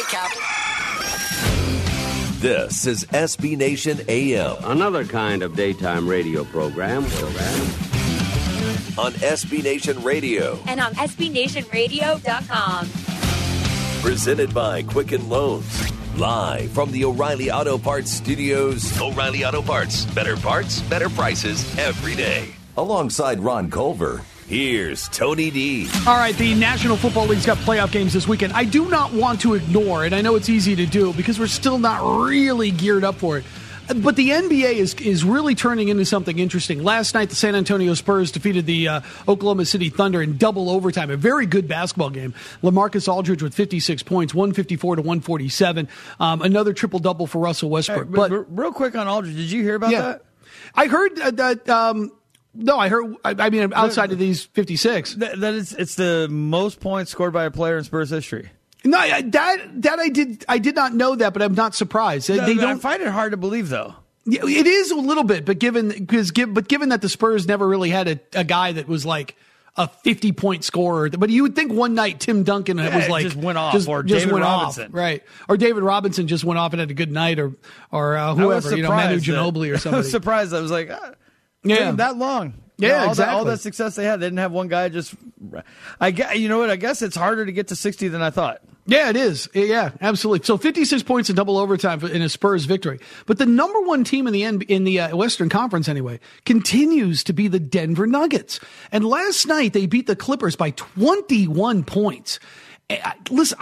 Captain. This is SB Nation AM. Another kind of daytime radio program. On SB Nation Radio. And on SBNationRadio.com. Presented by Quicken Loans. Live from the O'Reilly Auto Parts Studios. O'Reilly Auto Parts. Better parts, better prices every day. Alongside Ron Culver, here's Tony D. All right, the National Football League's got playoff games this weekend. I do not want to ignore, and I know it's easy to do because we're still not really geared up for it, but the NBA is really turning into something interesting. Last night, the San Antonio Spurs defeated the Oklahoma City Thunder in double overtime. A very good basketball game. LaMarcus Aldridge with 56 points, 154 to 147. Another triple-double for Russell Westbrook. Hey, but real quick on Aldridge, did you hear about that? I heard that... No, I heard. I mean, outside of these 56, that it's the most points scored by a player in Spurs history. No, that I did not know that, but I'm not surprised. They don't I find it hard to believe, though. Yeah, it is a little bit, but given that the Spurs never really had a guy that was like a 50-point scorer, but you would think one night Tim Duncan was like just went off, or David Robinson, right? Or David Robinson just went off and had a good night, or whoever, Manu Ginobili or somebody. I was surprised. I was like. Yeah, that long. Yeah, exactly. All that success they had, they didn't have one guy just. You know what? I guess it's harder to get to 60 than I thought. Yeah, it is. Yeah, absolutely. So 56 points in double overtime in a Spurs victory. But the number one team in the Western Conference anyway continues to be the Denver Nuggets. And last night they beat the Clippers by 21 points. Listen,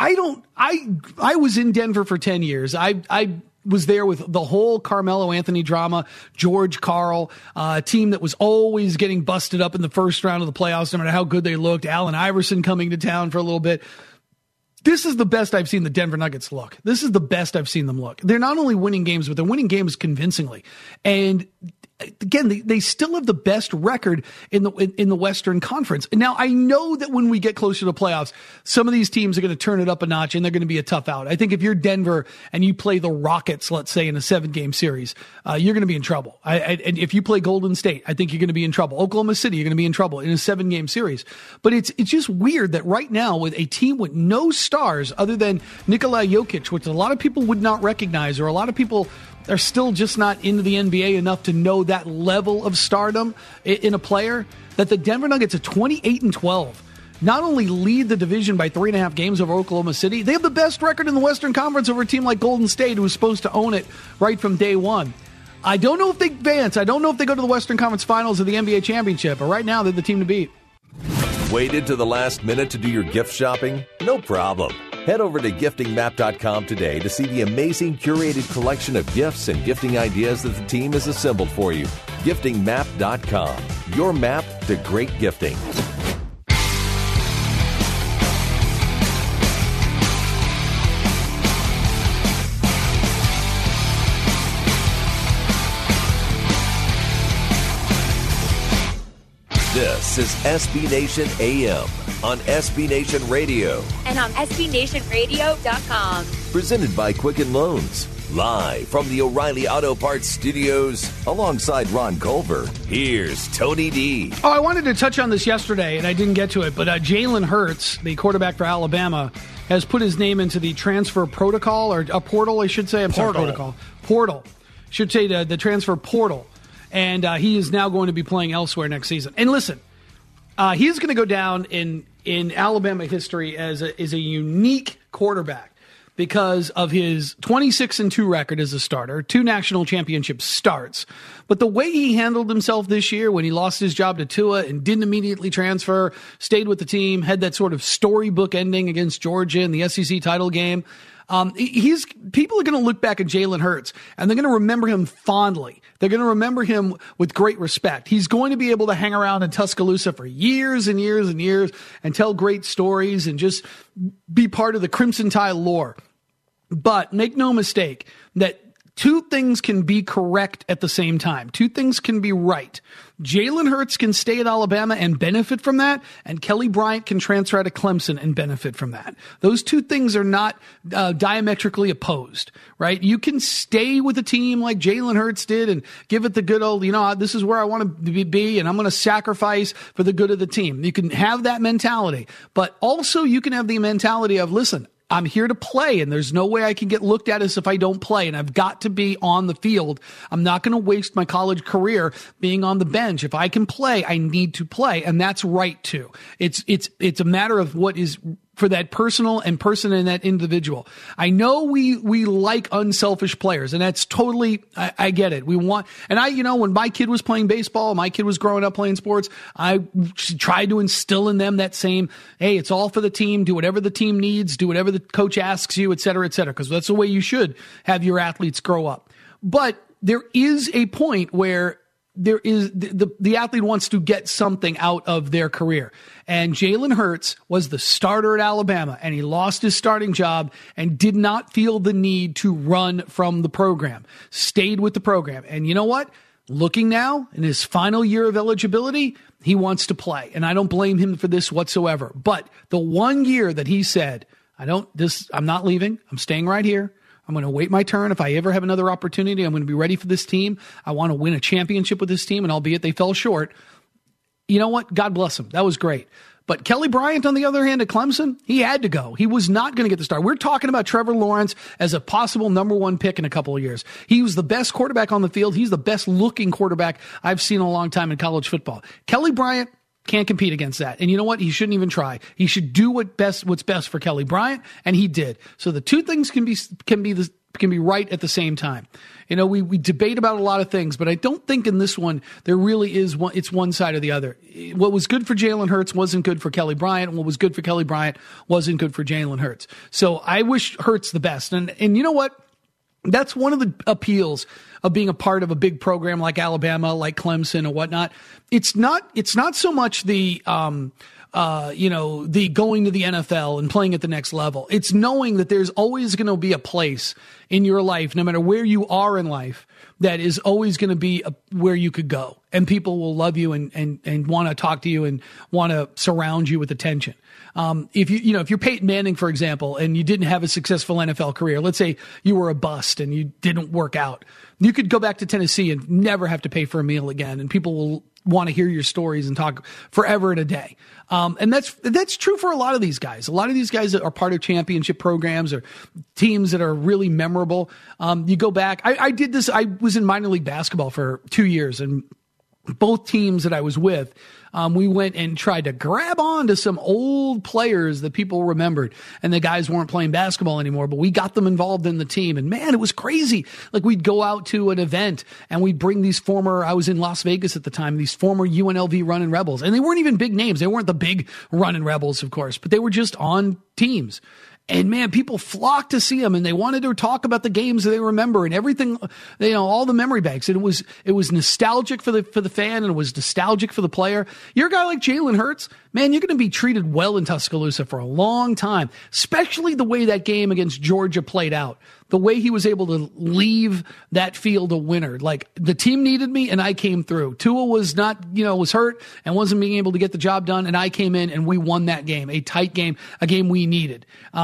I was in Denver for 10 years. I was there with the whole Carmelo Anthony drama, George Karl, team that was always getting busted up in the first round of the playoffs, no matter how good they looked. Allen Iverson coming to town for a little bit. This is the best I've seen the Denver Nuggets look. This is the best I've seen them look. They're not only winning games, but they're winning games convincingly. And again, they still have the best record in the Western Conference. Now, I know that when we get closer to playoffs, some of these teams are going to turn it up a notch and they're going to be a tough out. I think if you're Denver and you play the Rockets, let's say in a 7-game series, you're going to be in trouble. And if you play Golden State, I think you're going to be in trouble. Oklahoma City, you're going to be in trouble in a 7-game series. But it's just weird that right now with a team with no stars other than Nikola Jokic, which a lot of people would not recognize, or a lot of people are still just not into the NBA enough to know that level of stardom in a player, that the Denver Nuggets are 28-12. Not only lead the division by 3.5 games over Oklahoma City, they have the best record in the Western Conference over a team like Golden State, who was supposed to own it right from day one. I don't know if they advance. I don't know if they go to the Western Conference Finals or the NBA Championship, but right now they're the team to beat. Waited to the last minute to do your gift shopping? No problem. Head over to giftingmap.com today to see the amazing curated collection of gifts and gifting ideas that the team has assembled for you. Giftingmap.com, your map to great gifting. This is SB Nation AM on SB Nation Radio. And on SBNationRadio.com. Presented by Quicken Loans. Live from the O'Reilly Auto Parts Studios alongside Ron Culver. Here's Tony D. Oh, I wanted to touch on this yesterday, and I didn't get to it, but Jalen Hurts, the quarterback for Alabama, has put his name into the transfer protocol, or a portal, I should say. Portal. Should say the transfer portal. And he is now going to be playing elsewhere next season. And listen, he's going to go down in Alabama history as a unique quarterback because of his 26-2 record as a starter, 2 national championship starts. But the way he handled himself this year when he lost his job to Tua and didn't immediately transfer, stayed with the team, had that sort of storybook ending against Georgia in the SEC title game. People are going to look back at Jalen Hurts and they're going to remember him fondly. They're going to remember him with great respect. He's going to be able to hang around in Tuscaloosa for years and years and years and tell great stories and just be part of the Crimson Tide lore. But make no mistake that 2 things can be correct at the same time. 2 things can be right. Jalen Hurts can stay at Alabama and benefit from that, and Kelly Bryant can transfer to Clemson and benefit from that. Those 2 things are not diametrically opposed, right? You can stay with a team like Jalen Hurts did and give it the good old, this is where I want to be, and I'm going to sacrifice for the good of the team. You can have that mentality, but also you can have the mentality of, listen, I'm here to play, and there's no way I can get looked at as if I don't play, and I've got to be on the field. I'm not going to waste my college career being on the bench. If I can play, I need to play, and that's right too. It's a matter of what is for that personal and person in that individual. I know we like unselfish players, and that's totally, I get it. We want, and when my kid was playing baseball, my kid was growing up playing sports, I tried to instill in them that same, hey, it's all for the team, do whatever the team needs, do whatever the coach asks you, et cetera, because that's the way you should have your athletes grow up. But there is a point where there is the athlete wants to get something out of their career. And Jalen Hurts was the starter at Alabama, and he lost his starting job and did not feel the need to run from the program, stayed with the program. And you know what? Looking now in his final year of eligibility, he wants to play. And I don't blame him for this whatsoever. But the 1 year that he said, I'm not leaving. I'm staying right here. I'm going to wait my turn. If I ever have another opportunity, I'm going to be ready for this team. I want to win a championship with this team, and albeit they fell short, you know what? God bless them. That was great. But Kelly Bryant, on the other hand, at Clemson, he had to go. He was not going to get the start. We're talking about Trevor Lawrence as a possible number one pick in a couple of years. He was the best quarterback on the field. He's the best looking quarterback I've seen in a long time in college football. Kelly Bryant can't compete against that. And you know what? He shouldn't even try. He should do what's best for Kelly Bryant, and he did. So the two things can be right at the same time. We debate about a lot of things, but I don't think in this one there really is one. It's one side or the other. What was good for Jalen Hurts wasn't good for Kelly Bryant, and what was good for Kelly Bryant wasn't good for Jalen Hurts. So I wish Hurts the best. And you know what? That's one of the appeals of being a part of a big program like Alabama, like Clemson and whatnot. It's not so much the going to the NFL and playing at the next level. It's knowing that there's always going to be a place in your life, no matter where you are in life, that is always going to be where you could go, and people will love you and want to talk to you and want to surround you with attention. If you're Peyton Manning, for example, and you didn't have a successful NFL career, let's say you were a bust and you didn't work out, you could go back to Tennessee and never have to pay for a meal again, and people will want to hear your stories and talk forever and a day. And that's true for a lot of these guys. A lot of these guys that are part of championship programs or teams that are really memorable. You go back, I did this. I was in minor league basketball for 2 years, and both teams that I was with, we went and tried to grab on to some old players that people remembered, and the guys weren't playing basketball anymore, but we got them involved in the team. And man, it was crazy. Like, we'd go out to an event and we'd bring these I was in Las Vegas at the time, these former UNLV Running Rebels, and they weren't even big names. They weren't the big Running Rebels, of course, but they were just on teams. And man, people flocked to see them, and they wanted to talk about the games that they remember and everything, all the memory banks. And it was nostalgic for the fan, and it was nostalgic for the player. You're a guy like Jalen Hurts, man, you're going to be treated well in Tuscaloosa for a long time, especially the way that game against Georgia played out. The way he was able to leave that field a winner. Like, the team needed me and I came through. Tua was was hurt and wasn't being able to get the job done, and I came in and we won that game, a tight game, a game we needed,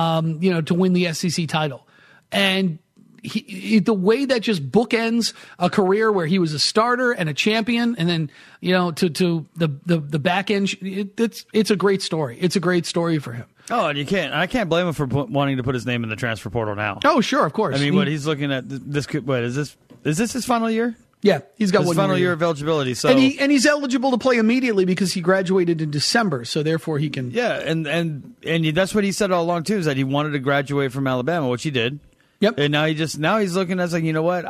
to win the SEC title. And the way that just bookends a career where he was a starter and a champion, and then, to the back end, it's a great story. It's a great story for him. Oh, and I can't blame him for wanting to put his name in the transfer portal now. Oh, sure, of course. I mean, he's looking at this. Is this his final year? Yeah, he's got his final year of eligibility. So, and he's eligible to play immediately because he graduated in December, so therefore he can. Yeah, and that's what he said all along too, is that he wanted to graduate from Alabama, which he did. Yep. And now he's looking at it like, you know what,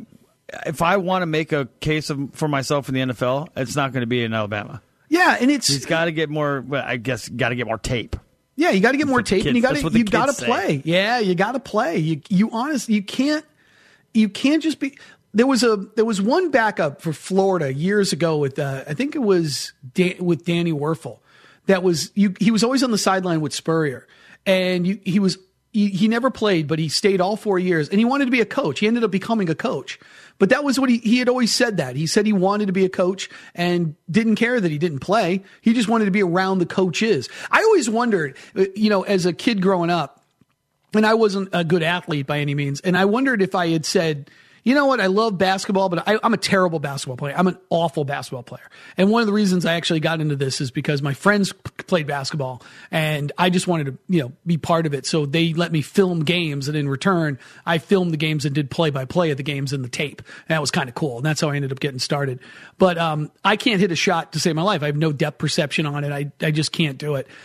if I want to make a case for myself in the NFL, it's not going to be in Alabama. Yeah, and he's got to get more. I guess got to get more tape. Yeah, you got to get more tape, and you got to play. Say. Yeah, you got to play. You honestly, you can't just be. There was one backup for Florida years ago with I think it was with Danny Werfel. He was always on the sideline with Spurrier, and he never played, but he stayed all 4 years, and he wanted to be a coach. He ended up becoming a coach. But that was what he had always said that. He said he wanted to be a coach and didn't care that he didn't play. He just wanted to be around the coaches. I always wondered, as a kid growing up, and I wasn't a good athlete by any means, and I wondered if I had said, you know what? I love basketball, but I'm a terrible basketball player. I'm an awful basketball player. And one of the reasons I actually got into this is because my friends played basketball and I just wanted to, be part of it. So they let me film games. And in return, I filmed the games and did play-by-play of the games in the tape. And that was kind of cool. And that's how I ended up getting started. But I can't hit a shot to save my life. I have no depth perception on it. I just can't do it.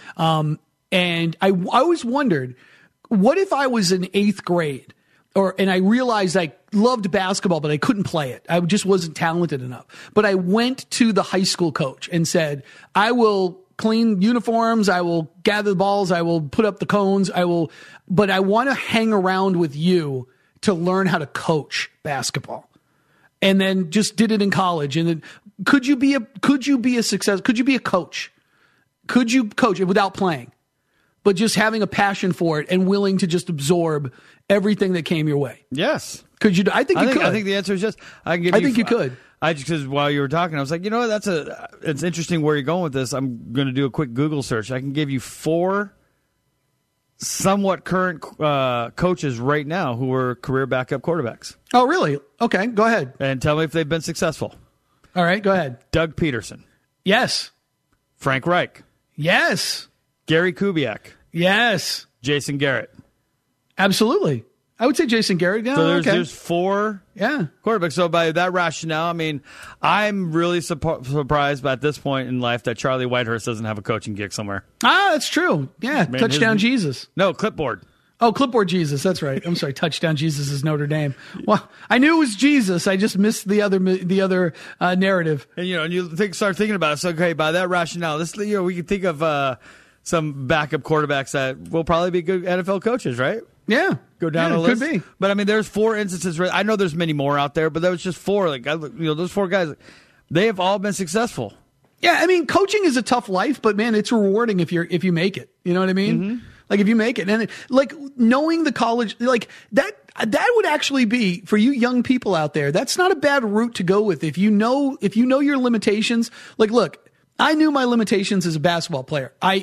And I always wondered, what if I was in 8th grade and I realized I loved basketball, but I couldn't play it. I just wasn't talented enough. But I went to the high school coach and said, I will clean uniforms. I will gather the balls. I will put up the cones. But I want to hang around with you to learn how to coach basketball. And then just did it in college. And then could you be a success? Could you be a coach? Could you coach it without playing, but just having a passion for it and willing to just absorb everything that came your way? Yes. Could you? I think you could. I think the answer is yes. I think you could. Because while you were talking, I was like, it's interesting where you're going with this. I'm going to do a quick Google search. I can give you 4 somewhat current coaches right now who are career backup quarterbacks. Oh, really? Okay, go ahead. And tell me if they've been successful. All right, go ahead. Doug Peterson. Yes. Frank Reich. Yes. Gary Kubiak. Yes. Jason Garrett. Absolutely. I would say Jason Garrett. Yeah, so there's 4 quarterbacks. So by that rationale, I mean, I'm really surprised at this point in life that Charlie Whitehurst doesn't have a coaching gig somewhere. Ah, that's true. Yeah, man, Touchdown Jesus. No, Clipboard. Oh, Clipboard Jesus. That's right. I'm sorry. Touchdown Jesus is Notre Dame. Well, I knew it was Jesus. I just missed the other narrative. And you start thinking about it. So okay, by that rationale, we can think of some backup quarterbacks that will probably be good NFL coaches, right? Yeah. Go down the list. Could be. But I mean, there's 4 instances. I know there's many more out there, but that was just 4. Like, those 4 guys, they have all been successful. Yeah, I mean, coaching is a tough life, but man, it's rewarding if you make it. You know what I mean? Mm-hmm. Like if you make it, and knowing the college, like that would actually be for you young people out there. That's not a bad route to go with. If you know your limitations. Like, look. I knew my limitations as a basketball player. I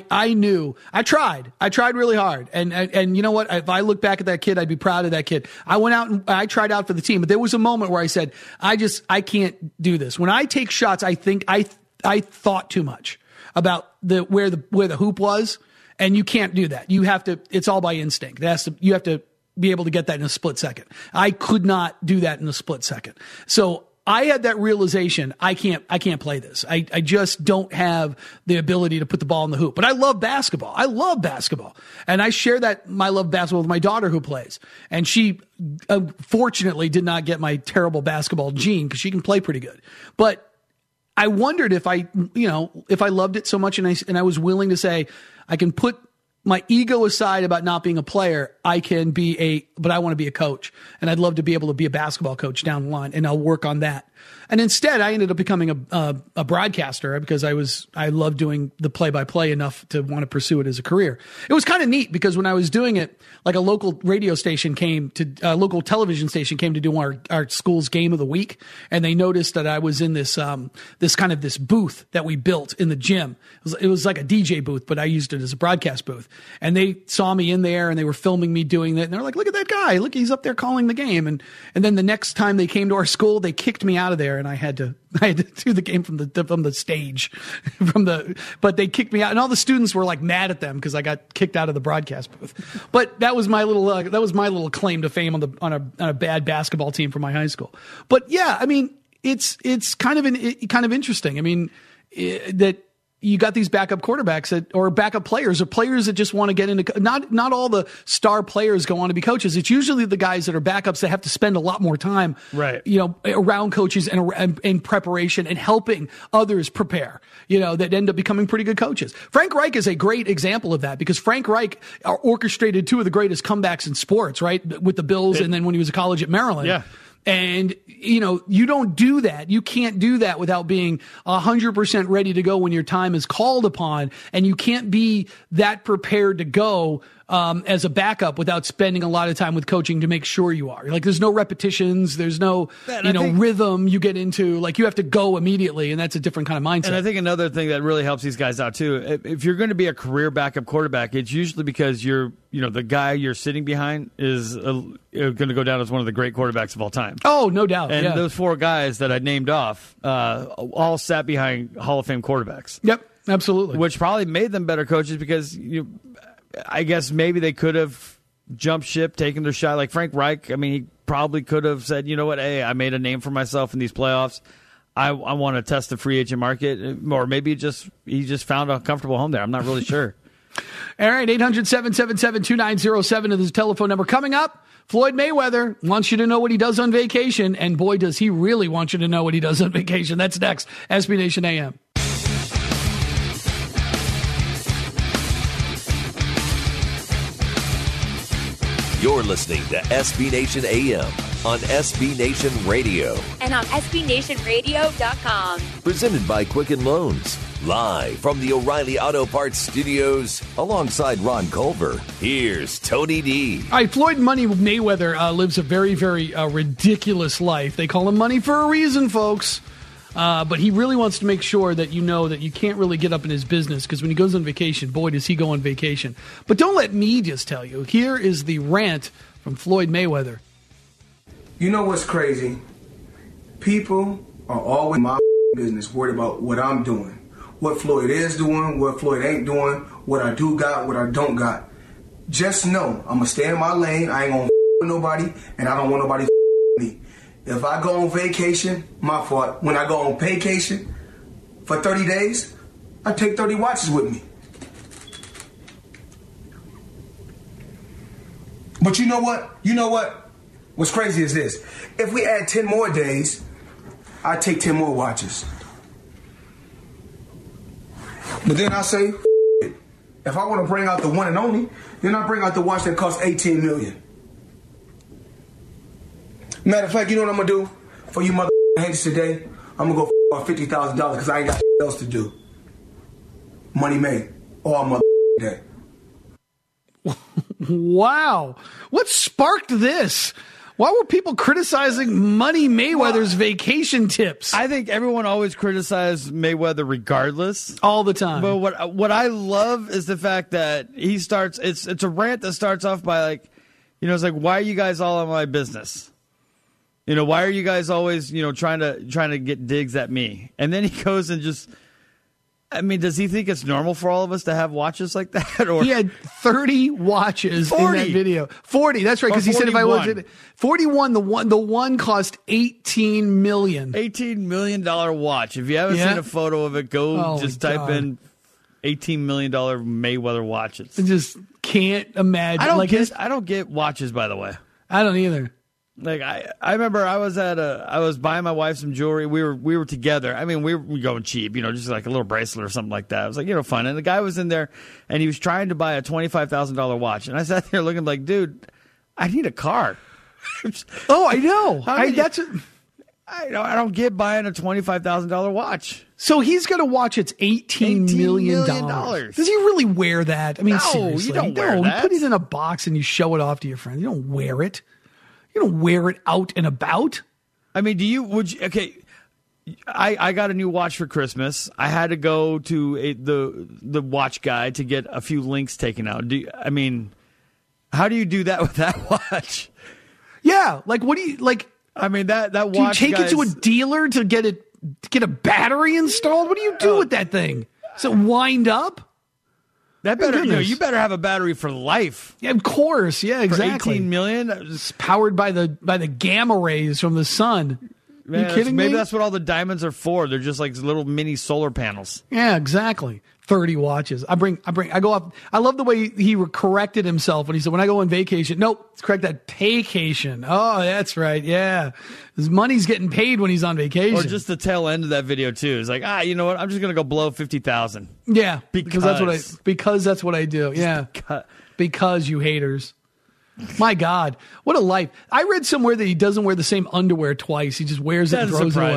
tried really hard. And you know what? If I look back at that kid, I'd be proud of that kid. I went out and I tried out for the team, but there was a moment where I said, I can't do this. When I take shots, I think I thought too much about where the hoop was, and you can't do that. You have to, it's all by instinct. You have to be able to get that in a split second. I could not do that in a split second. So I had that realization. I can't play this. I just don't have the ability to put the ball in the hoop. But I love basketball. And I share my love of basketball with my daughter who plays. And she fortunately did not get my terrible basketball gene because she can play pretty good. But I wondered if I loved it so much and I was willing to say, I can put my ego aside about not being a player, but I want to be a coach, and I'd love to be able to be a basketball coach down the line, and I'll work on that. And instead, I ended up becoming a broadcaster because I loved doing the play-by-play enough to want to pursue it as a career. It was kind of neat because when I was doing it, like a local local television station came to do our school's game of the week, and they noticed that I was in this booth that we built in the gym. It was like a DJ booth, but I used it as a broadcast booth. And they saw me in there, and they were filming me doing that, and they're like, "Look at that guy! Look, he's up there calling the game." And then the next time they came to our school, they kicked me out of there, and I had to do the game from the stage, but they kicked me out, and all the students were like mad at them because I got kicked out of the broadcast booth. But that was my little claim to fame on a bad basketball team for my high school. But yeah, I mean, it's kind of interesting. I mean, that you got these backup quarterbacks or backup players or players that just want to get into, not all the star players go on to be coaches. It's usually the guys that are backups that have to spend a lot more time, right, around coaches and in preparation and helping others prepare, that end up becoming pretty good coaches. Frank Reich is a great example of that because Frank Reich orchestrated 2 of the greatest comebacks in sports, right? With the Bills and then when he was at college at Maryland. Yeah. And, you don't do that. You can't do that without being 100% ready to go when your time is called upon. And you can't be that prepared to go as a backup without spending a lot of time with coaching to make sure you are. Like, there's no repetitions, there's no rhythm you get into. Like, you have to go immediately, and that's a different kind of mindset. And I think another thing that really helps these guys out too, if you're going to be a career backup quarterback, it's usually because the guy you're sitting behind is going to go down as one of the great quarterbacks of all time. Oh, no doubt. And those four guys that I named off all sat behind Hall of Fame quarterbacks. Yep, absolutely. Which probably made them better coaches because I guess maybe they could have jumped ship, taken their shot. Like Frank Reich, I mean, he probably could have said, you know what, hey, I made a name for myself in these playoffs. I want to test the free agent market. Or maybe he just found a comfortable home there. I'm not really sure. All right, 800-777-2907 is his telephone number. Coming up, Floyd Mayweather wants you to know what he does on vacation, and boy, does he really want you to know what he does on vacation. That's next, SB Nation AM. You're listening to SB Nation AM on SB Nation Radio. And on SBNationRadio.com. Presented by Quicken Loans. Live from the O'Reilly Auto Parts Studios, alongside Ron Culver, here's Tony D. All right, Floyd Money Mayweather lives a very, very ridiculous life. They call him Money for a reason, folks. But he really wants to make sure that you know that you can't really get up in his business, because when he goes on vacation, boy, does he go on vacation. But don't let me just tell you. Here is the rant from Floyd Mayweather. You know what's crazy? People are always in my business, worried about what I'm doing. What Floyd is doing, what Floyd ain't doing, what I do got, what I don't got. Just know, I'm going to stay in my lane. I ain't going to with nobody, and I don't want nobody with me. If I go on vacation, my fault. When I go on vacation for 30 days, I take 30 watches with me. But you know what? What's crazy is this. If we add 10 more days, I take 10 more watches. But then I say, it. If I want to bring out the one and only, then I bring out the watch that costs $18 million. Matter of fact, you know what I'm going to do for you mother haters today? I'm going to go for $50,000 because I ain't got else to do. Money made. All mother day. Wow. What sparked this? Why were people criticizing Money Mayweather's vacation tips? I think everyone always criticizes Mayweather regardless. All the time. But what I love is the fact that he starts, it's a rant that starts off by like, it's like, why are you guys all in my business? Why are you guys always, trying to get digs at me? And then he goes and just, does he think it's normal for all of us to have watches like that? Or he had 30 watches 40. In that video. 40, that's right, because he said if I was 41, the one cost $18 million. $18 million watch. If you haven't seen a photo of it, go type in $18 million Mayweather watches. I just can't imagine. I don't get watches, by the way. I don't either. Like I remember I was buying my wife some jewelry. We were together. We were going cheap, just like a little bracelet or something like that. It was like, fun. And the guy was in there and he was trying to buy a $25,000 watch. And I sat there looking like, dude, I need a car. Oh, I know. I don't get buying a $25,000 watch. So he's got a watch. It's $18 million. Does he really wear that? No, seriously, you don't wear that. You put it in a box and you show it off to your friends. You don't wear it. You don't wear it out and about. Okay, I got a new watch for Christmas. I had to go to the watch guy to get a few links taken out. How do you do that with that watch? Yeah, like what do you like? That watch. Do you take it to a dealer to get a battery installed? What do you do with that thing? Does it wind up? That better, you better have a battery for life. Yeah, of course. Yeah, exactly. For $18 million, it's powered by the gamma rays from the sun. Man, are you kidding me? Maybe that's what all the diamonds are for. They're just like little mini solar panels. Yeah, exactly. 30 watches. I go up. I love the way he corrected himself when he said, when I go on vacation. Nope, let's correct that. Paycation. Oh, that's right. Yeah. His money's getting paid when he's on vacation. Or just the tail end of that video too. It's like, you know what? I'm just going to go blow 50,000. Yeah. Because that's what I do. Yeah. Because you haters. My God, what a life. I read somewhere that he doesn't wear the same underwear twice. He just wears it and throws it away. Me.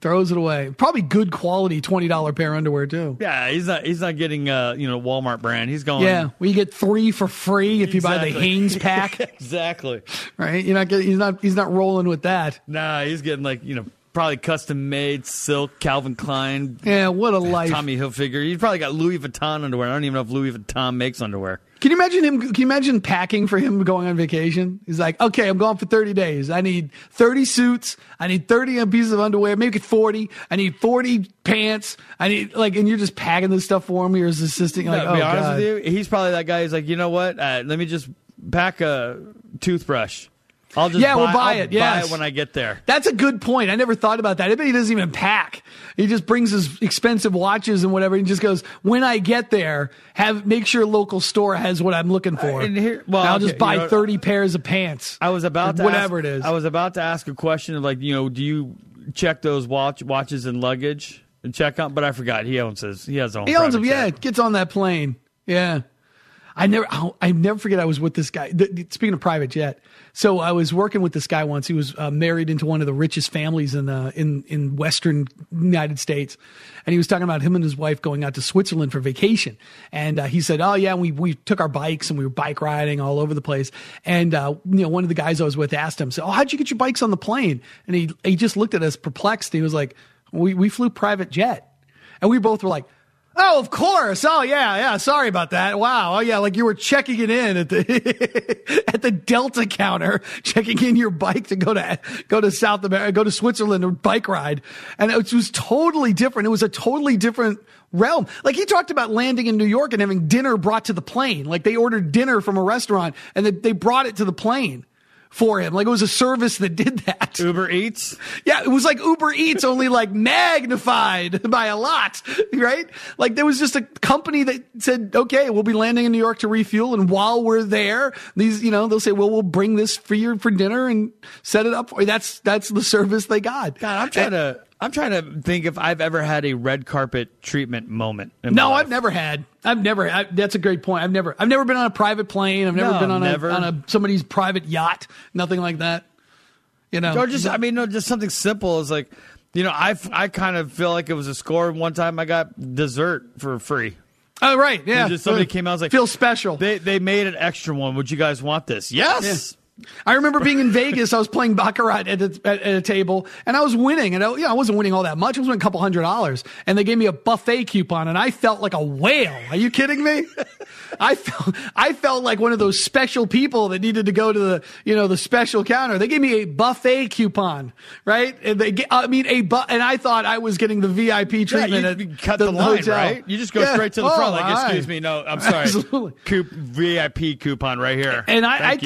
Throws it away. Probably good quality $20 pair of underwear too. Yeah, he's not getting Walmart brand. He's going. Yeah, well, you get 3 for free if you buy the Hanes pack. Exactly. Right? He's not rolling with that. Nah, he's getting probably custom made silk Calvin Klein. Yeah, what a life. Tommy Hilfiger. He's probably got Louis Vuitton underwear. I don't even know if Louis Vuitton makes underwear. Can you imagine packing for him going on vacation? He's like, okay, I'm going for 30 days. I need 30 suits. I need 30 pieces of underwear, maybe 40. I need 40 pants. I need and you're just packing this stuff for him. You're his assistant. You're To be honest with you, he's probably that guy who's like, you know what? Let me just pack a toothbrush. I'll buy it when I get there. That's a good point. I never thought about that. I bet he doesn't even pack. He just brings his expensive watches and whatever. And just goes, when I get there, make sure local store has what I'm looking for. I'll just buy 30 pairs of pants. I was about to whatever it is. I was about to ask a question of do you check those watches and luggage and check out? But I forgot. He owns his own. He owns them. Yeah, gets on that plane. Yeah. I never forget I was with this guy. Speaking of private jet, so I was working with this guy once. He was married into one of the richest families in Western United States, and he was talking about him and his wife going out to Switzerland for vacation. And he said, "Oh yeah, we took our bikes and we were bike riding all over the place." And one of the guys I was with asked him, "So, how'd you get your bikes on the plane?" And he just looked at us perplexed. He was like, "We flew private jet," and we both were like, "Oh, of course. Oh, yeah. Sorry about that. Wow. Oh, yeah. Like you were checking it in at the at the Delta counter, checking in your bike to go to South America, go to Switzerland or bike ride, and it was totally different. It was a totally different realm. Like he talked about landing in New York and having dinner brought to the plane. Like they ordered dinner from a restaurant and they brought it to the plane for him. Like it was a service that did that. Uber Eats? Yeah, it was like Uber Eats, only like magnified by a lot, right? Like there was just a company that said, okay, we'll be landing in New York to refuel. And while we're there, they'll say, well, we'll bring this for you for dinner and set it up for you. That's the service they got. God, I'm trying to think if I've ever had a red carpet treatment moment. No, I've never had. That's a great point. I've never been on a private plane. I've never been on somebody's private yacht. Nothing like that. Or just something simple is like, I kind of feel like it was a score. One time I got dessert for free. Oh, right. Yeah. Just somebody came out and was like, feel special. They made an extra one. Would you guys want this? Yes. Yeah. I remember being in Vegas. I was playing baccarat at a table, and I was winning. And I wasn't winning all that much. I was winning a couple $100s, and they gave me a buffet coupon, and I felt like a whale. Are you kidding me? I felt like one of those special people that needed to go to the special counter. They gave me a buffet coupon, right? And and I thought I was getting the VIP treatment. You cut the line, hotel. Right? You just go straight to the front. Like, excuse me, no, I'm sorry. Absolutely. VIP coupon right here. And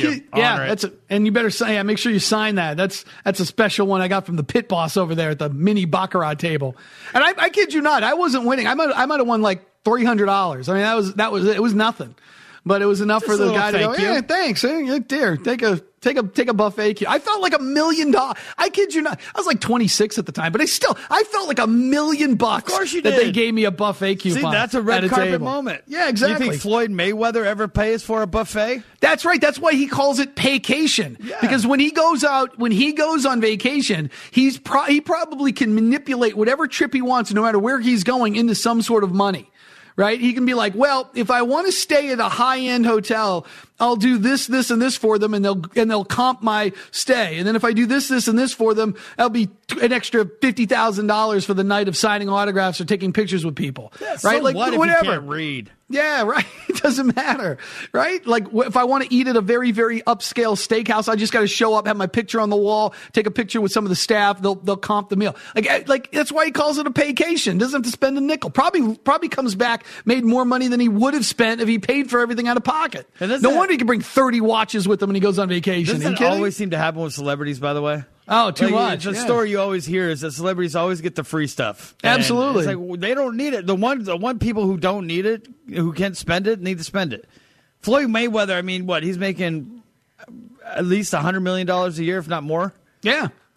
and you better say, make sure you sign that. That's a special one I got from the pit boss over there at the mini baccarat table. And I kid you not, I wasn't winning. I might have won like $300. I mean, it was nothing, but it was enough just for the guy to go, yeah, thanks. Dear, take a buffet. I felt like $1 million. I kid you not. I was like 26 at the time, but I felt like $1 million. Of course you did. That they gave me a buffet coupon. See, that's a red carpet moment. Yeah, exactly. You think Floyd Mayweather ever pays for a buffet? That's right. That's why he calls it paycation. Yeah. Because when he goes on vacation, he probably can manipulate whatever trip he wants, no matter where he's going, into some sort of money. Right? He can be like, well, if I want to stay at a high-end hotel, I'll do this, this, and this for them, and they'll comp my stay. And then if I do this, this, and this for them, that'll be an extra $50,000 for the night of signing autographs or taking pictures with people. Yeah, right? So like what whatever. If you can't read? Yeah, right. It doesn't matter, right? Like if I want to eat at a very, very upscale steakhouse, I just got to show up, have my picture on the wall, take a picture with some of the staff. They'll comp the meal. Like that's why he calls it a paycation. Doesn't have to spend a nickel. Probably comes back, made more money than he would have spent if he paid for everything out of pocket. No wonder he can bring 30 watches with him when he goes on vacation. Doesn't that always seem to happen with celebrities, by the way? Oh, too much. It's a story you always hear is that celebrities always get the free stuff. Absolutely. It's like they don't need it. The one people who don't need it, who can't spend it, need to spend it. Floyd Mayweather, I mean, he's making at least $100 million a year, if not more? Yeah.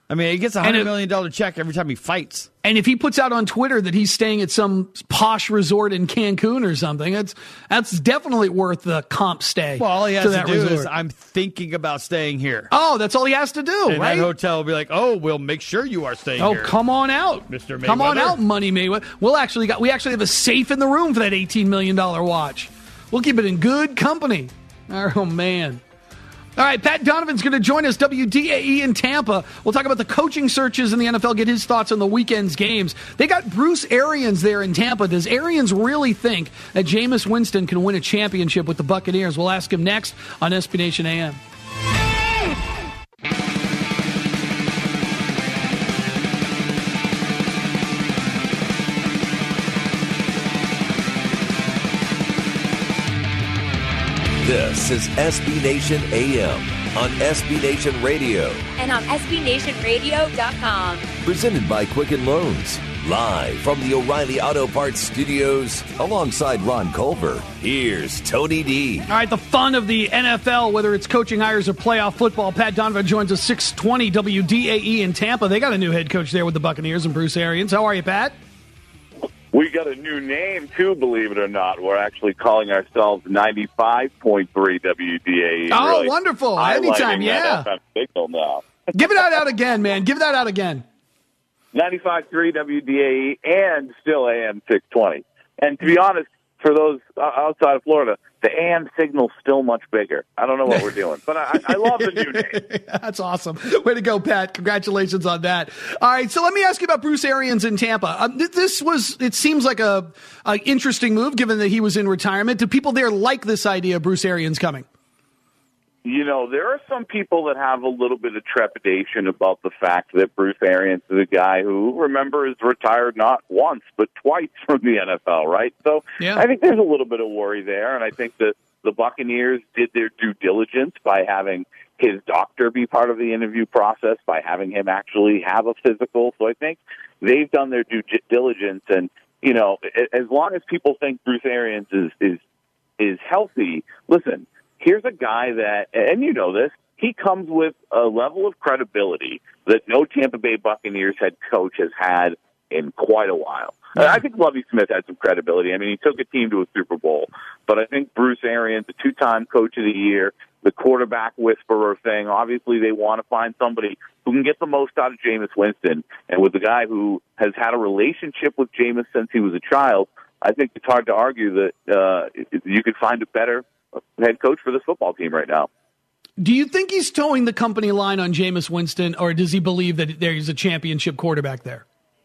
I mean, he gets a $100 million check every time he fights. And if he puts out on Twitter that he's staying at some posh resort in Cancun or something, that's definitely worth the comp stay. Well, all he has to do resort. is, I'm thinking about staying here. Oh, that's all he has to do, and right? that hotel will be like, oh, we'll make sure you are staying here. Oh, come on out. Mr. Mayweather. Come on out, Money Mayweather. We actually have a safe in the room for that $18 million watch. We'll keep it in good company. Oh, man. All right, Pat Donovan's going to join us, WDAE in Tampa. We'll talk about the coaching searches in the NFL, get his thoughts on the weekend's games. They got Bruce Arians there in Tampa. Does Arians really think that Jameis Winston can win a championship with the Buccaneers? We'll ask him next on SB Nation AM. This is SB Nation AM on SB Nation Radio. And on SBNationRadio.com. Presented by Quicken Loans. Live from the O'Reilly Auto Parts Studios alongside Ron Culver. Here's Tony D. All right, the fun of the NFL, whether it's coaching hires or playoff football. Pat Donovan joins us 620 WDAE in Tampa. They got a new head coach there with the Buccaneers and Bruce Arians. How are you, Pat? We got a new name, too, believe it or not. We're actually calling ourselves 95.3 WDAE. Oh, really wonderful. Anytime, yeah. FM signal now. Give it out again, man. Give that out again. 95.3 WDAE and still AM 620. And to be honest, for those outside of Florida, the AM signal's still much bigger. I don't know what we're doing, but I love the new name. That's awesome. Way to go, Pat. Congratulations on that. All right, so let me ask you about Bruce Arians in Tampa. It seems like a interesting move, given that he was in retirement. Do people there like this idea of Bruce Arians coming? You know, there are some people that have a little bit of trepidation about the fact that Bruce Arians is a guy who, remember, is retired not once, but twice from the NFL, right? So yeah. I think there's a little bit of worry there, and I think that the Buccaneers did their due diligence by having his doctor be part of the interview process, by having him actually have a physical. So I think they've done their due diligence, and, you know, as long as people think Bruce Arians is healthy, listen, here's a guy that, and you know this, he comes with a level of credibility that no Tampa Bay Buccaneers head coach has had in quite a while. I think Lovie Smith had some credibility. I mean, he took a team to a Super Bowl. But I think Bruce Arians, the two-time coach of the year, the quarterback whisperer thing, obviously they want to find somebody who can get the most out of Jameis Winston. And with the guy who has had a relationship with Jameis since he was a child, I think it's hard to argue that you could find a better head coach for this football team right now. Do you think he's towing the company line on Jameis Winston, or does he believe that there's a championship quarterback there?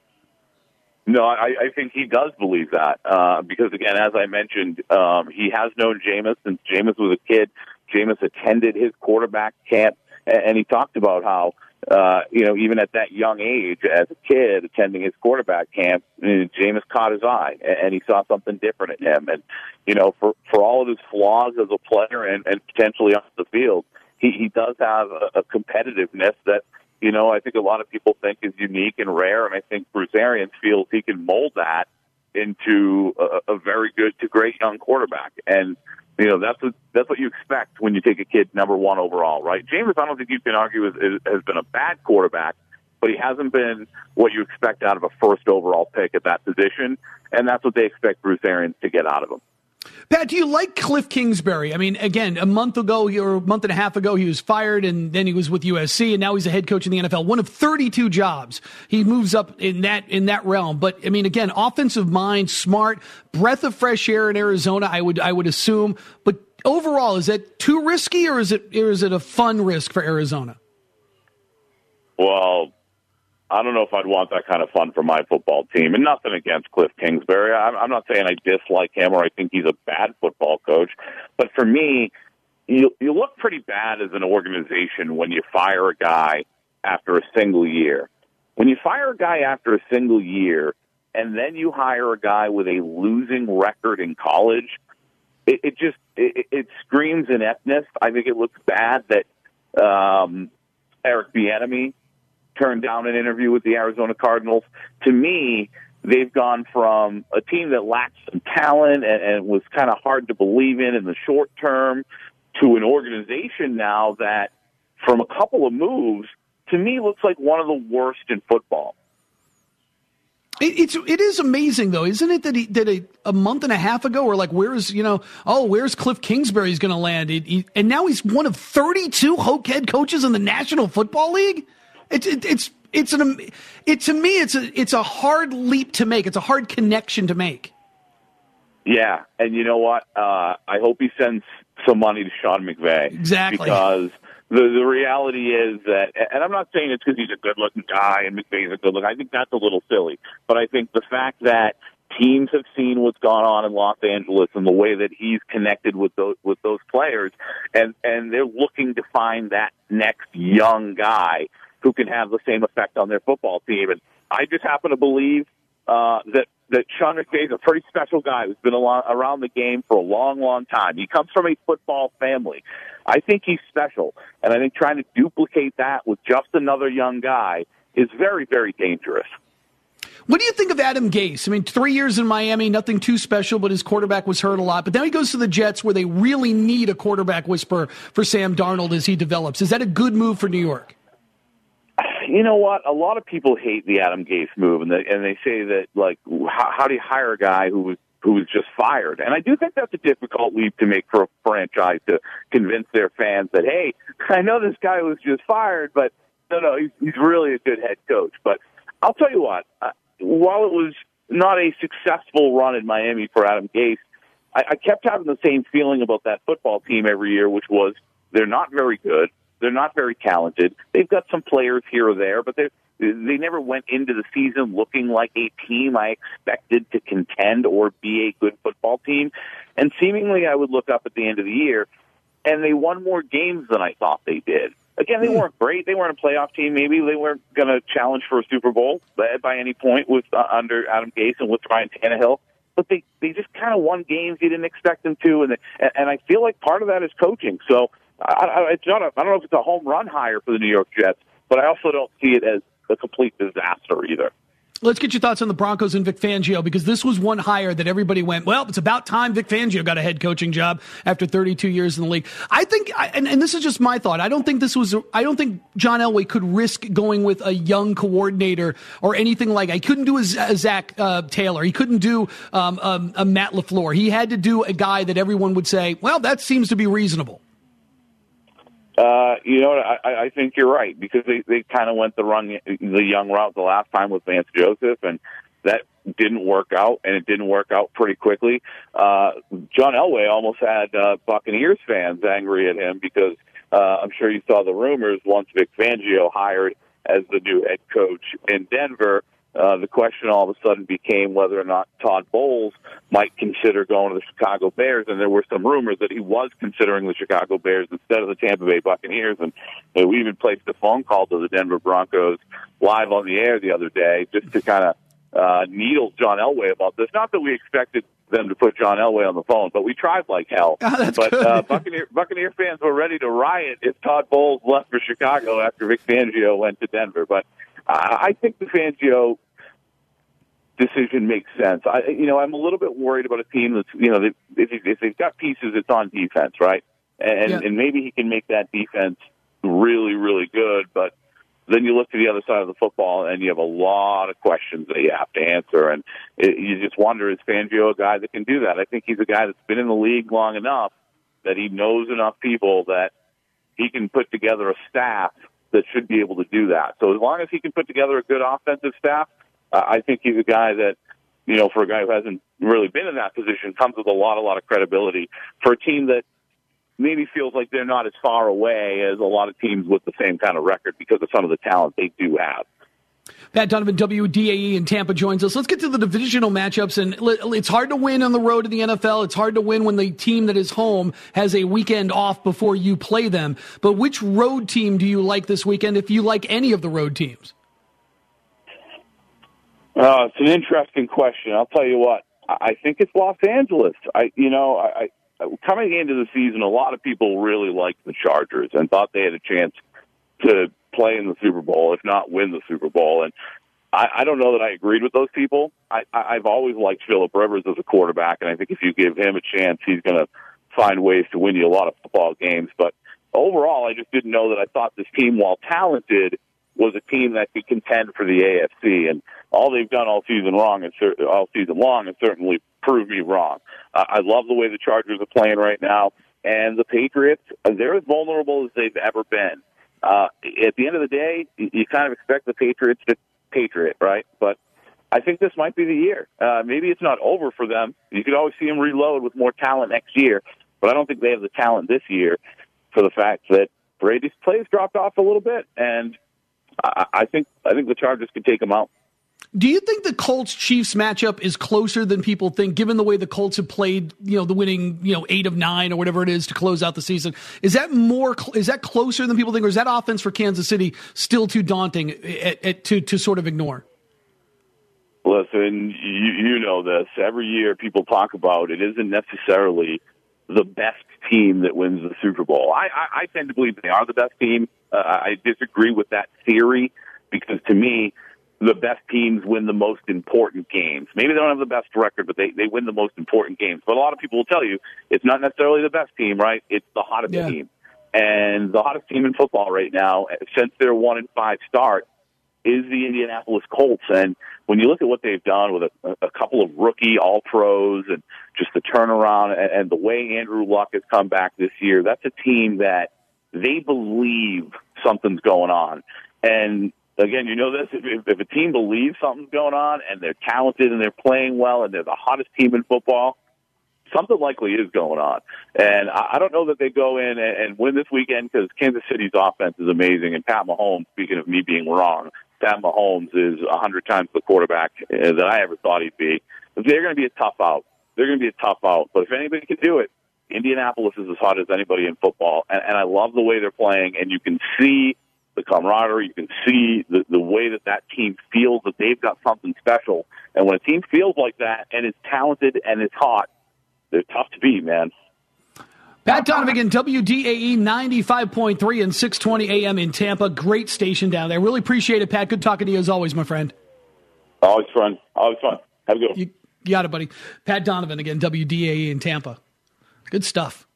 No, I think he does believe that because, again, as I mentioned, he has known Jameis since Jameis was a kid. Jameis attended his quarterback camp, and he talked about how, even at that young age, as a kid attending his quarterback camp, Jameis caught his eye, and he saw something different in him. And, you know, for all of his flaws as a player and potentially off the field, he does have a competitiveness that, you know, I think a lot of people think is unique and rare, and I think Bruce Arians feels he can mold that into a very good to great young quarterback. And, you know, that's what you expect when you take a kid number one overall, right? Jameis, I don't think you can argue has been a bad quarterback, but he hasn't been what you expect out of a first overall pick at that position, and that's what they expect Bruce Arians to get out of him. Pat, do you like Cliff Kingsbury? I mean, again, a month ago or a month and a half ago, he was fired, and then he was with USC, and now he's a head coach in the NFL. One of 32 jobs. He moves up in that realm. But I mean, again, offensive mind, smart, breath of fresh air in Arizona. I would assume. But overall, is that too risky, or is it a fun risk for Arizona? Well, I don't know if I'd want that kind of fun for my football team. And nothing against Cliff Kingsbury. I'm not saying I dislike him or I think he's a bad football coach. But for me, you look pretty bad as an organization when you fire a guy after a single year. When you fire a guy after a single year and then you hire a guy with a losing record in college, it screams ineptness. I think it looks bad that Eric Bieniemy turned down an interview with the Arizona Cardinals. To me, they've gone from a team that lacked some talent and was kind of hard to believe in the short term to an organization now that, from a couple of moves, to me, looks like one of the worst in football. It is amazing, though, isn't it, that a month and a half ago, we're like, where's Cliff Kingsbury's going to land? And now he's one of 32 Hoke head coaches in the National Football League. It's a hard leap to make. It's a hard connection to make. Yeah, and you know what? I hope he sends some money to Sean McVay. Exactly. Because the reality is that, and I'm not saying it's because he's a good-looking guy and McVay's a good-looking. I think that's a little silly. But I think the fact that teams have seen what's gone on in Los Angeles and the way that he's connected with those players, and they're looking to find that next young guy who can have the same effect on their football team. And I just happen to believe that Sean McVay is a pretty special guy who's been around the game for a long, long time. He comes from a football family. I think he's special, and I think trying to duplicate that with just another young guy is very, very dangerous. What do you think of Adam Gase? I mean, 3 years in Miami, nothing too special, but his quarterback was hurt a lot. But then he goes to the Jets where they really need a quarterback whisperer for Sam Darnold as he develops. Is that a good move for New York? You know what? A lot of people hate the Adam Gase move, and they say that, like, how do you hire a guy who was just fired? And I do think that's a difficult leap to make for a franchise to convince their fans that, hey, I know this guy was just fired, but no, he's really a good head coach. But I'll tell you what, while it was not a successful run in Miami for Adam Gase, I kept having the same feeling about that football team every year, which was they're not very good. They're not very talented. They've got some players here or there, but they never went into the season looking like a team I expected to contend or be a good football team. And seemingly I would look up at the end of the year, and they won more games than I thought they did. Again, they weren't great. They weren't a playoff team. Maybe they weren't going to challenge for a Super Bowl by any point with under Adam Gase and with Ryan Tannehill. But they just kind of won games you didn't expect them to, and I feel like part of that is coaching. So I don't know if it's a home run hire for the New York Jets, but I also don't see it as a complete disaster either. Let's get your thoughts on the Broncos and Vic Fangio, because this was one hire that everybody went, well, it's about time Vic Fangio got a head coaching job after 32 years in the league. I think, and this is just my thought, I don't think John Elway could risk going with a young coordinator or anything like that. He couldn't do a Zach Taylor. He couldn't do a Matt LaFleur. He had to do a guy that everyone would say, well, that seems to be reasonable. You know what? I think you're right, because they kind of went the young route the last time with Vance Joseph, and that didn't work out, and it didn't work out pretty quickly. John Elway almost had Buccaneers fans angry at him because I'm sure you saw the rumors once Vic Fangio hired as the new head coach in Denver. The question all of a sudden became whether or not Todd Bowles might consider going to the Chicago Bears, and there were some rumors that he was considering the Chicago Bears instead of the Tampa Bay Buccaneers, and we even placed a phone call to the Denver Broncos live on the air the other day just to kind of needle John Elway about this. Not that we expected them to put John Elway on the phone, but we tried like hell. But Buccaneer fans were ready to riot if Todd Bowles left for Chicago after Vic Fangio went to Denver. But I think the Fangio decision makes sense. I'm a little bit worried about a team that's, if they've got pieces, it's on defense, right? And maybe he can make that defense really, really good, but then you look to the other side of the football and you have a lot of questions that you have to answer, and you just wonder, is Fangio a guy that can do that? I think he's a guy that's been in the league long enough that he knows enough people that he can put together a staff that should be able to do that. So as long as he can put together a good offensive staff, I think he's a guy that, for a guy who hasn't really been in that position, comes with a lot of credibility for a team that maybe feels like they're not as far away as a lot of teams with the same kind of record because of some of the talent they do have. Pat Donovan, WDAE in Tampa, joins us. Let's get to the divisional matchups. And it's hard to win on the road in the NFL. It's hard to win when the team that is home has a weekend off before you play them. But which road team do you like this weekend, if you like any of the road teams? It's an interesting question. I'll tell you what. I think it's Los Angeles. Coming into the season, a lot of people really liked the Chargers and thought they had a chance to play in the Super Bowl, if not win the Super Bowl. And I don't know that I agreed with those people. I've always liked Phillip Rivers as a quarterback, and I think if you give him a chance, he's going to find ways to win you a lot of football games. But overall, I just didn't know that I thought this team, while talented, was a team that could contend for the AFC, and all they've done all season long has certainly proved me wrong. I love the way the Chargers are playing right now, and the Patriots, they're as vulnerable as they've ever been. At the end of the day, you kind of expect the Patriots to Patriot, right? But I think this might be the year. Maybe it's not over for them. You could always see them reload with more talent next year, but I don't think they have the talent this year for the fact that Brady's plays dropped off a little bit, and I think the Chargers could take them out. Do you think the Colts-Chiefs matchup is closer than people think, given the way the Colts have played, the winning, 8 of 9 or whatever it is to close out the season? Is that closer than people think, or is that offense for Kansas City still too daunting to sort of ignore? Listen, you know this. Every year people talk about it isn't necessarily the best team that wins the Super Bowl. I tend to believe they are the best team. I disagree with that theory because, to me, the best teams win the most important games. Maybe they don't have the best record, but they win the most important games. But a lot of people will tell you it's not necessarily the best team, right? It's the hottest team. And the hottest team in football right now, since their 1-5 start, is the Indianapolis Colts. And when you look at what they've done with a couple of rookie All-Pros and just the turnaround and the way Andrew Luck has come back this year, that's a team that they believe something's going on. And again, you know this, if a team believes something's going on and they're talented and they're playing well and they're the hottest team in football, something likely is going on. And I don't know that they go in and win this weekend because Kansas City's offense is amazing. And Pat Mahomes, speaking of me being wrong, Pat Mahomes is 100 times the quarterback that I ever thought he'd be. They're going to be a tough out. But if anybody can do it, Indianapolis is as hot as anybody in football. And I love the way they're playing. And you can see the camaraderie. You can see the way that team feels that they've got something special. And when a team feels like that and is talented and is hot, they're tough to beat, man. Pat Donovan, WDAE 95.3 and 620 AM in Tampa. Great station down there. Really appreciate it, Pat. Good talking to you as always, my friend. Always fun. Have a good one. You got it, buddy. Pat Donovan, again, WDAE in Tampa. Good stuff.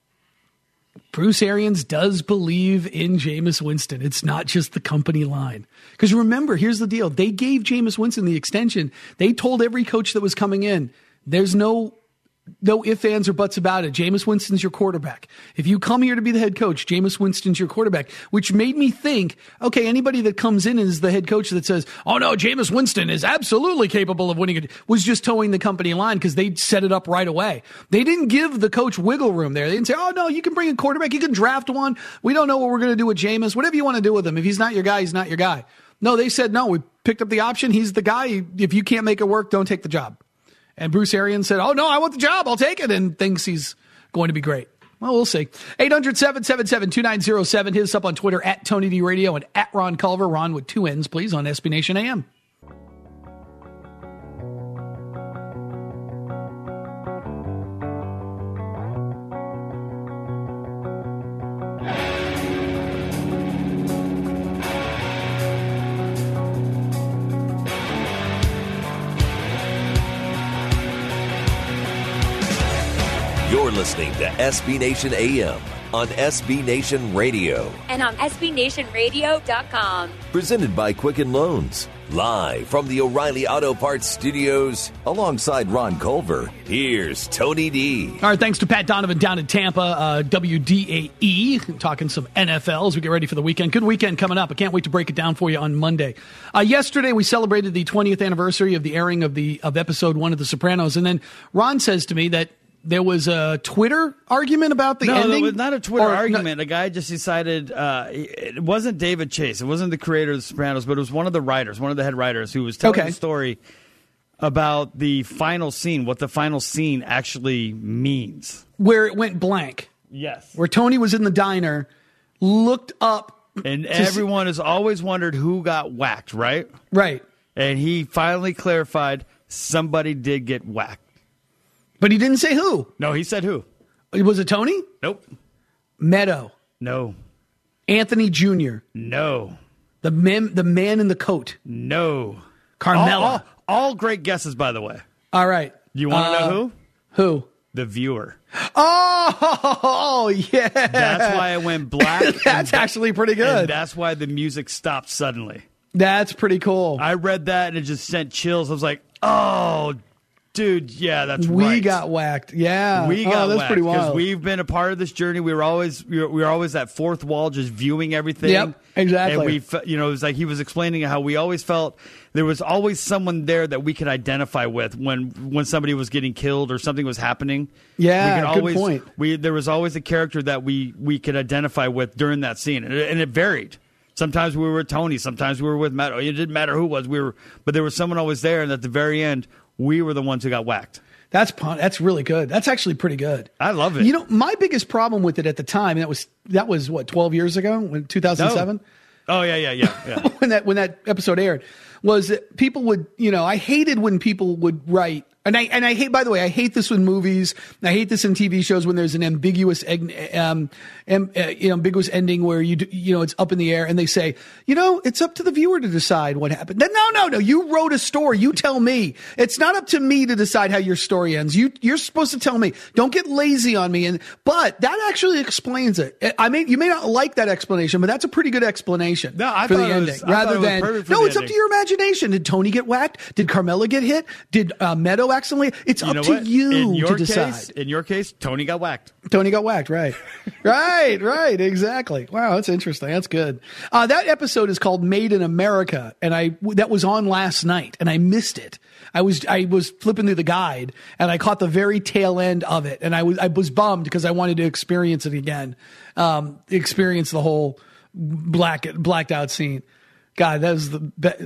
Bruce Arians does believe in Jameis Winston. It's not just the company line. Because remember, here's the deal. They gave Jameis Winston the extension. They told every coach that was coming in, there's no ifs, ands, or buts about it. Jameis Winston's your quarterback. If you come here to be the head coach, Jameis Winston's your quarterback, which made me think, okay, anybody that comes in as the head coach that says, oh no, Jameis Winston is absolutely capable of winning it, was just towing the company line because they set it up right away. They didn't give the coach wiggle room there. They didn't say, oh no, you can bring a quarterback, you can draft one. We don't know what we're going to do with Jameis. Whatever you want to do with him. If he's not your guy, he's not your guy. No, they said, no, we picked up the option. He's the guy. If you can't make it work, don't take the job. And Bruce Arians said, oh, no, I want the job. I'll take it, and thinks he's going to be great. Well, we'll see. 800-777-2907. Hit us up on Twitter at Tony D Radio and at Ron Culver. Ron with 2 N's, please, on SB Nation AM. You're listening to SB Nation AM on SB Nation Radio. And on SBNationRadio.com. Presented by Quicken Loans. Live from the O'Reilly Auto Parts Studios, alongside Ron Culver, here's Tony D. All right, thanks to Pat Donovan down in Tampa, WDAE, talking some NFL as we get ready for the weekend. Good weekend coming up. I can't wait to break it down for you on Monday. Yesterday, we celebrated the 20th anniversary of the airing of episode 1 of The Sopranos, and then Ron says to me that there was a Twitter argument about the ending? No, it was not a Twitter argument. A guy just decided it wasn't David Chase. It wasn't the creator of The Sopranos, but it was one of the writers, one of the head writers, who was telling the story about the final scene, what the final scene actually means. Where it went blank. Yes. Where Tony was in the diner, looked up. And everyone has always wondered who got whacked, right? Right. And he finally clarified somebody did get whacked. But he didn't say who. No, he said who. Was it Tony? Nope. Meadow. No. Anthony Jr. No. The man in the coat. No. Carmella. All great guesses, by the way. All right. You want to know who? Who? The Viewer. Oh, yeah. That's why it went black. That's actually pretty good. And that's why the music stopped suddenly. That's pretty cool. I read that and it just sent chills. I was like, oh, dude, yeah, that's right. We got whacked. Yeah. We got that's whacked pretty wild. because we've been a part of this journey. We were always that fourth wall, just viewing everything. Yep, exactly. And it was like he was explaining how we always felt there was always someone there that we could identify with when somebody was getting killed or something was happening. Yeah, good point. There was always a character that we could identify with during that scene, and it varied. Sometimes we were with Tony, sometimes we were with Matt. It didn't matter who it was. But there was someone always there, and at the very end, we were the ones who got whacked. That's really good. That's actually pretty good. I love it. You know, my biggest problem with it at the time, that was what, 12 years ago, when 2007? No. Oh yeah. when that episode aired, was that people would, I hated when people would write, and I hate, by the way, I hate this in movies. I hate this in TV shows when there's an ambiguous ambiguous ending where it's up in the air and they say, it's up to the viewer to decide what happened. No. You wrote a story. You tell me. It's not up to me to decide how your story ends. You're supposed to tell me. Don't get lazy on me. But that actually explains it. You may not like that explanation, but that's a pretty good explanation for the ending. Rather than, it's up to your imagination. Did Tony get whacked? Did Carmella get hit? Did Meadow accidentally? It's up to you to decide. In your case, Tony got whacked. Tony got whacked, right. Right, exactly. Wow, that's interesting. That's good. That episode is called Made in America, and that was on last night, and I missed it. I was flipping through the guide, and I caught the very tail end of it, and I was bummed because I wanted to experience it again, experience the whole blacked out scene. God, that was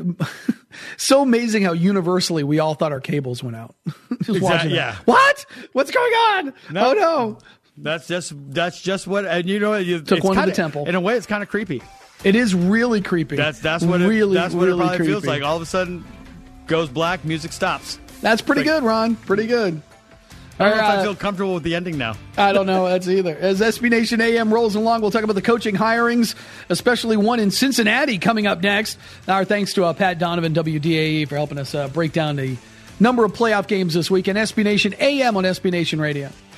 so amazing how universally we all thought our cables went out. Just watching that. What? What's going on? No. Oh no. That's just what, and took one to the temple. In a way, it's kind of creepy. It is really creepy. That's what really, it probably creepy. feels like. All of a sudden, goes black, music stops. That's pretty good, Ron. Pretty good. I don't know if I feel comfortable with the ending now. I don't know that's either. As SB Nation AM rolls along, we'll talk about the coaching hirings, especially one in Cincinnati coming up next. Our thanks to Pat Donovan, WDAE, for helping us break down the number of playoff games this week. And SB Nation AM on SB Nation Radio.